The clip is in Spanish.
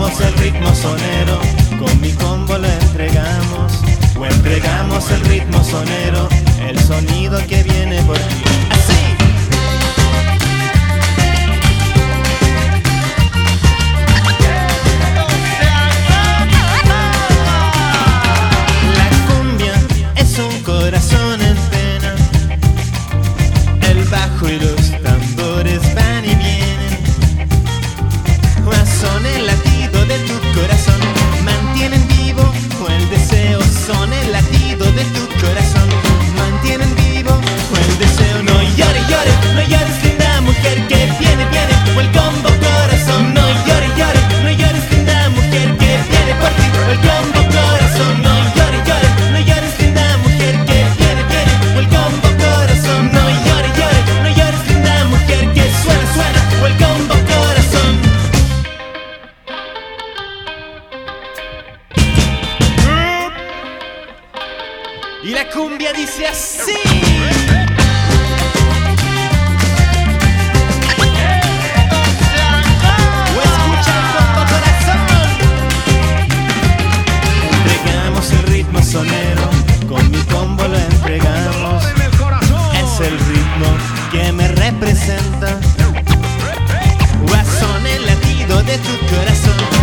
entregamos el ritmo sonero, con mi combo lo entregamos. O entregamos el ritmo sonero, el sonido que viene por ti. ¡Así! La cumbia es un corazón en pena. El bajo y los tambores van y vienen. Son el latido de tu corazón, mantienen vivo el deseo. Son el latido de tu corazón, mantienen vivo el deseo. No llores, llores, no llores, linda mujer que viene, viene. O el combo corazón. No llores, llores, no llores, linda mujer que viene por ti. O el combo corazón. No llores, llores, no llores, linda mujer que viene, viene. O el combo corazón. No llores, llores, no llores, linda mujer que suena, suena. O el combo corazón. Y la cumbia dice así. O escucha el combo corazón. Entregamos el ritmo sonero, con mi combo lo entregamos. Es el ritmo que me representa. O son el latido de tu corazón.